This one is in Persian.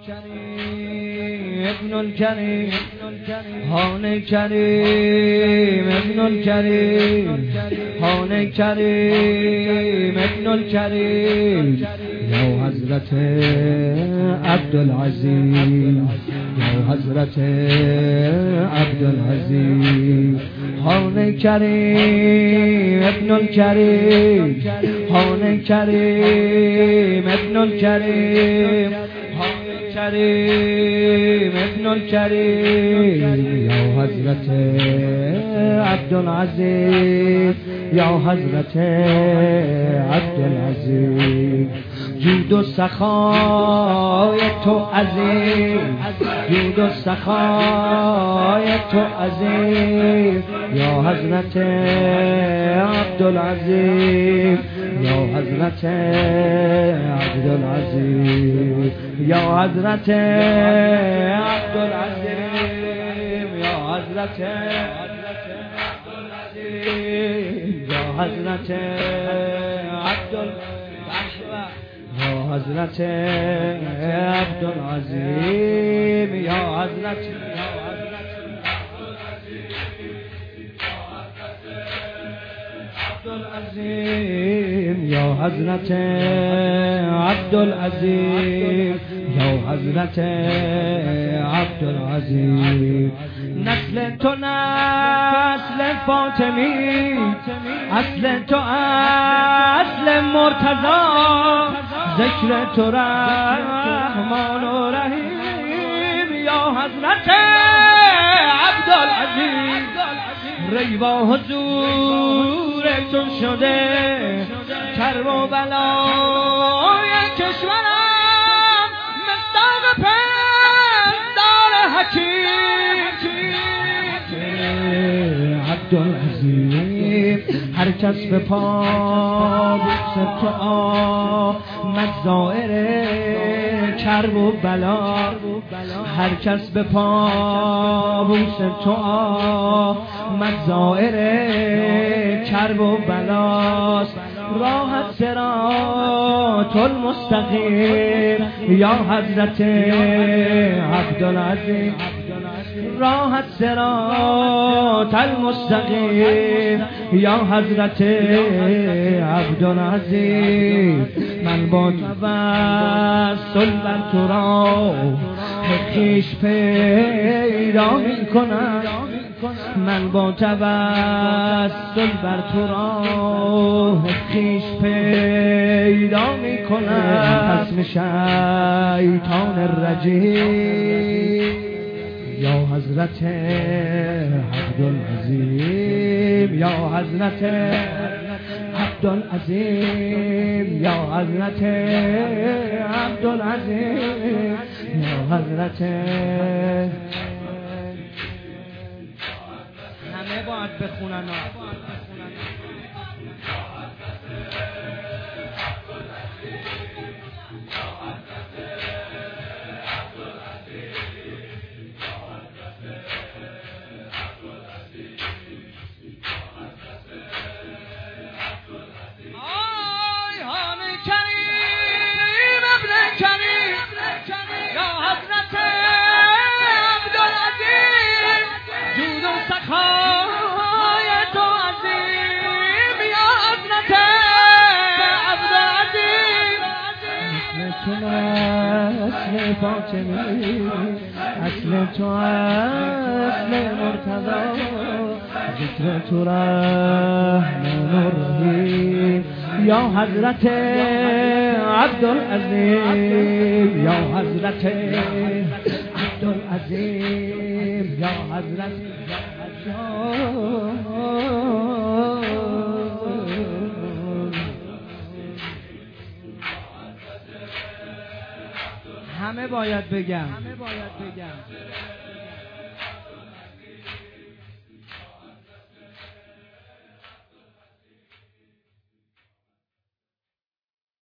ابن الكريم هان كريم ابن الكريم هان كريم ابن الكريم یا حضرت عبدالعزیز یا حضرت عبدالعزیز هان کریم ابن الکریم هان کریم ابن الکریم هان کریم ابن الکریم یا حضرت عبدالعزیز یا حضرت عبدالعزیز جود و سخای تو عزیز جود و سخای تو عزیز یا حضرت عبدالعزیز یا حضرت عبدالعزیز یا حضرت عبدالعزیز یا حضرت عبدالعزیز یا حضرت عبدالعزیز یا حضرت عبدالعزیز یا حضرت عبدالعزیز یا حضرت عبدالعزیز یا حضرت عبدالعزیز نسل تو نسل فاطمی اصل تو اصل مرتضی ذکر تو رحمان و رحیم یا حضرت عبدالعزیز ریوا حضورتون شده کرب و بلای کشورم مصداق پندار حکیم عبدالعزیز هر کس به پا بوسه تو آمد زائر کرب و بلا هر کس به پا بوسه تو آمد زائر کرب و بلاست راحت صراط المستقیم یا حضرت عبدالعزیز راحت صراط المستقیم یا حضرت عبدالعزیز من با توسل بر تو را خویش پیدا می کنم من با توسل بر تو را خویش پیدا می کنم اسم شیطان الرجیم یا حضرت عبدالعزیز یا حضرت عبدالعزیز یا حضرت عبدالعزیز یا حضرت همه باید بخونن اصل فاطمی اصل تو اصل مرتضی ذکر تو رحمان و رحیم یا حضرت عبدالعزیز یا حضرت عبدالعزیز یا حضرت همه باید بگم